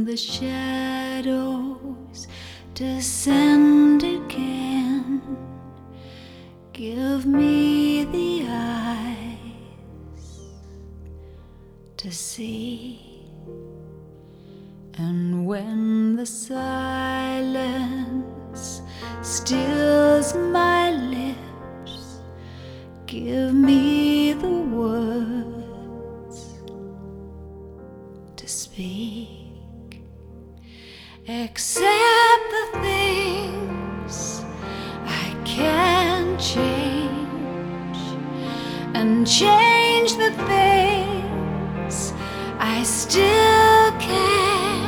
the shadows descend again, give me the eyes to see. And when the silence stills my lips, give me the words to speak. Accept the things I can't change, and change the things I still